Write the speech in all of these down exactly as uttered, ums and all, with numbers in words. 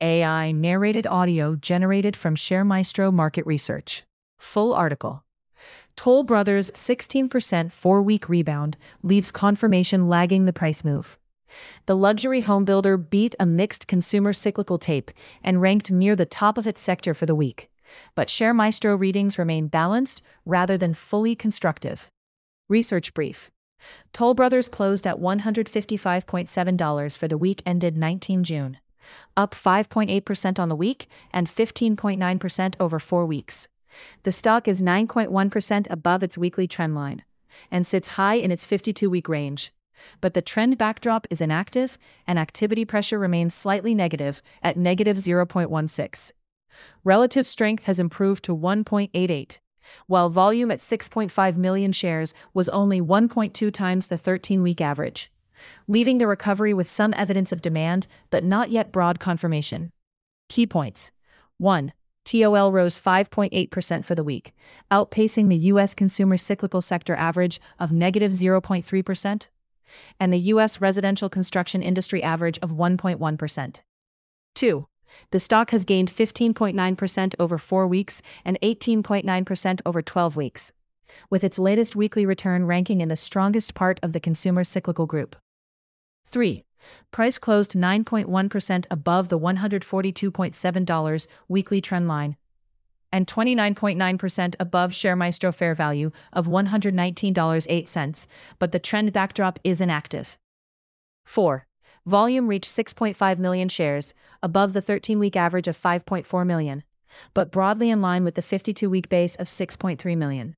A I narrated audio generated from ShareMaestro Market Research. Full article. Toll Brothers' sixteen percent four-week rebound leaves confirmation lagging the price move. The luxury homebuilder beat a mixed consumer cyclical tape and ranked near the top of its sector for the week. But ShareMaestro readings remain balanced rather than fully constructive. Research brief. Toll Brothers closed at one hundred fifty-five point seven dollars for the week ended the nineteenth of June, up five point eight percent on the week and fifteen point nine percent over four weeks. The stock is nine point one percent above its weekly trend line and sits high in its fifty-two-week range. But the trend backdrop is inactive, and activity pressure remains slightly negative at negative zero point one six. Relative strength has improved to one point eight eight, while volume at six point five million shares was only one point two times the thirteen-week average, leaving the recovery with some evidence of demand but not yet broad confirmation. Key points. one. T O L rose five point eight percent for the week, outpacing the U S consumer cyclical sector average of negative zero point three percent. and the U S residential construction industry average of one point one percent. two. The stock has gained fifteen point nine percent over four weeks and eighteen point nine percent over twelve weeks, with its latest weekly return ranking in the strongest part of the consumer cyclical group. three. Price closed nine point one percent above the one hundred forty-two point seven dollars weekly trend line and twenty-nine point nine percent above ShareMaestro fair value of one hundred nineteen dollars and eight cents, but the trend backdrop is inactive. four. Volume reached six point five million shares, above the thirteen-week average of five point four million, but broadly in line with the fifty-two-week base of six point three million.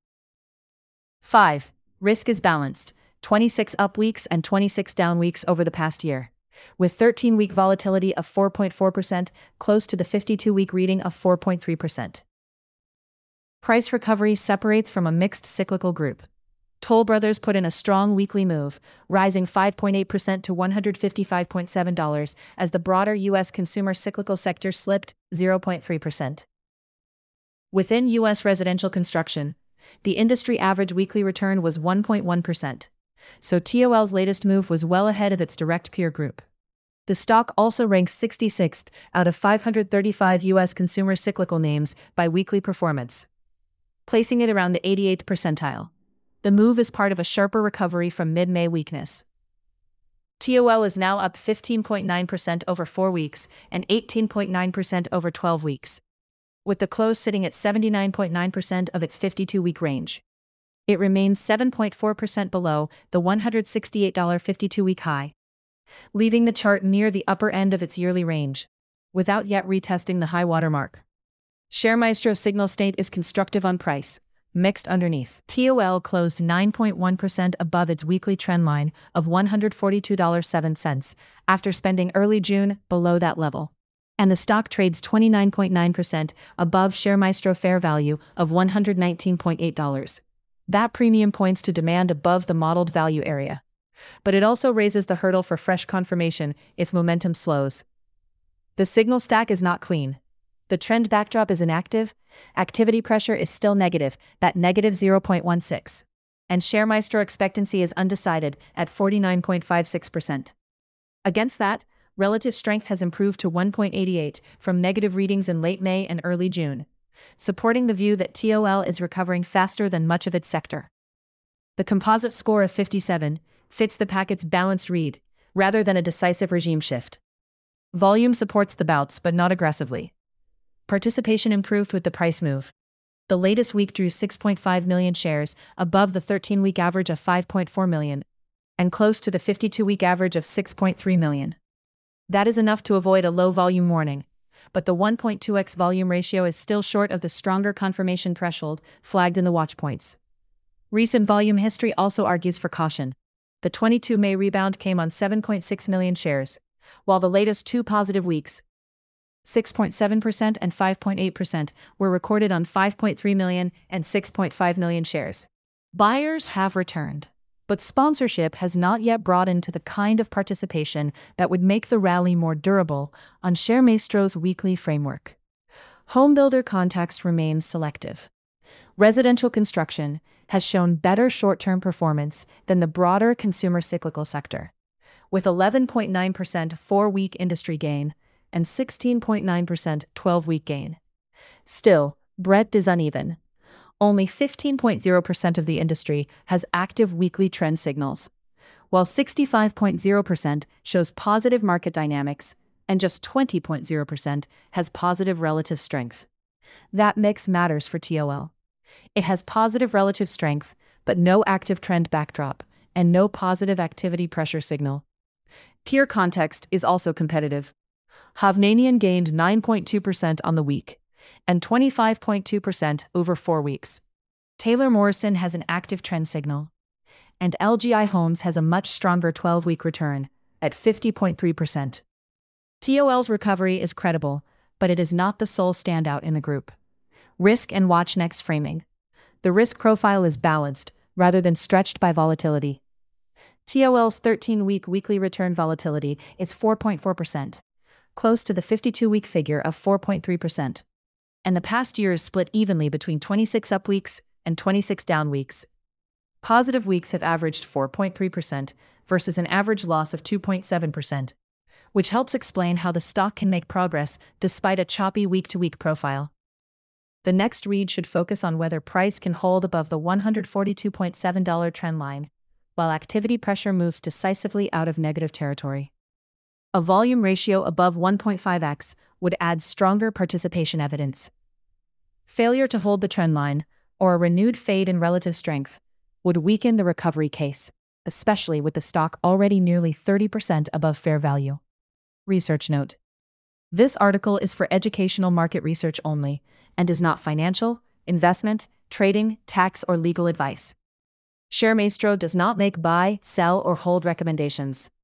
five. Risk is balanced, twenty-six up weeks and twenty-six down weeks over the past year, with thirteen-week volatility of four point four percent, close to the fifty-two-week reading of four point three percent. Price recovery separates from a mixed cyclical group. Toll Brothers put in a strong weekly move, rising five point eight percent to one hundred fifty-five point seven dollars as the broader U S consumer cyclical sector slipped zero point three percent. Within U S residential construction, the industry average weekly return was one point one percent, so T O L's latest move was well ahead of its direct peer group. The stock also ranks sixty-sixth out of five hundred thirty-five U S consumer cyclical names by weekly performance, placing it around the eighty-eighth percentile. The move is part of a sharper recovery from mid-May weakness. T O L is now up fifteen point nine percent over four weeks and eighteen point nine percent over twelve weeks, with the close sitting at seventy-nine point nine percent of its fifty-two-week range. It remains seven point four percent below the one hundred sixty-eight dollars fifty-two-week high, leaving the chart near the upper end of its yearly range, without yet retesting the high water mark. ShareMaestro's signal state is constructive on price, mixed underneath. T O L closed nine point one percent above its weekly trend line of one hundred forty-two dollars and seven cents after spending early June below that level, and the stock trades twenty-nine point nine percent above ShareMaestro fair value of one hundred nineteen point eight dollars. That premium points to demand above the modeled value area, but it also raises the hurdle for fresh confirmation if momentum slows. The signal stack is not clean. The trend backdrop is inactive, activity pressure is still negative at negative zero point one six, and ShareMaestro expectancy is undecided at forty-nine point five six percent. Against that, relative strength has improved to one point eight eight from negative readings in late May and early June, supporting the view that T O L is recovering faster than much of its sector. The composite score of fifty-seven fits the packet's balanced read, rather than a decisive regime shift. Volume supports the bouts but not aggressively. Participation improved with the price move. The latest week drew six point five million shares, above the thirteen-week average of five point four million, and close to the fifty-two-week average of six point three million. That is enough to avoid a low volume warning, but the one point two x volume ratio is still short of the stronger confirmation threshold flagged in the watch points. Recent volume history also argues for caution. The twenty-two May rebound came on seven point six million shares, while the latest two positive weeks, six point seven percent and five point eight percent, were recorded on five point three million and six point five million shares. Buyers have returned, but sponsorship has not yet broadened to the kind of participation that would make the rally more durable on ShareMaestro's weekly framework. Homebuilder context remains selective. Residential construction has shown better short-term performance than the broader consumer cyclical sector, with eleven point nine percent four-week industry gain and sixteen point nine percent twelve-week gain. Still, breadth is uneven. Only fifteen point zero percent of the industry has active weekly trend signals, while sixty-five point zero percent shows positive market dynamics and just twenty point zero percent has positive relative strength. That mix matters for T O L. It has positive relative strength, but no active trend backdrop, and no positive activity pressure signal. Peer context is also competitive. Hovnanian gained nine point two percent on the week, and twenty-five point two percent over four weeks. Taylor Morrison has an active trend signal, and L G I Homes has a much stronger twelve-week return, at fifty point three percent. T O L's recovery is credible, but it is not the sole standout in the group. Risk and watch next framing. The risk profile is balanced, rather than stretched by volatility. T O L's thirteen-week weekly return volatility is four point four percent, close to the fifty-two-week figure of four point three percent. And the past year is split evenly between twenty-six up weeks and twenty-six down weeks. Positive weeks have averaged four point three percent versus an average loss of two point seven percent, which helps explain how the stock can make progress despite a choppy week-to-week profile. The next read should focus on whether price can hold above the one hundred forty-two point seven dollars trend line, while activity pressure moves decisively out of negative territory. A volume ratio above one point five x would add stronger participation evidence. Failure to hold the trend line, or a renewed fade in relative strength, would weaken the recovery case, especially with the stock already nearly thirty percent above fair value. Research note: this article is for educational market research only, and is not financial, investment, trading, tax, or legal advice. ShareMaestro does not make buy, sell, or hold recommendations.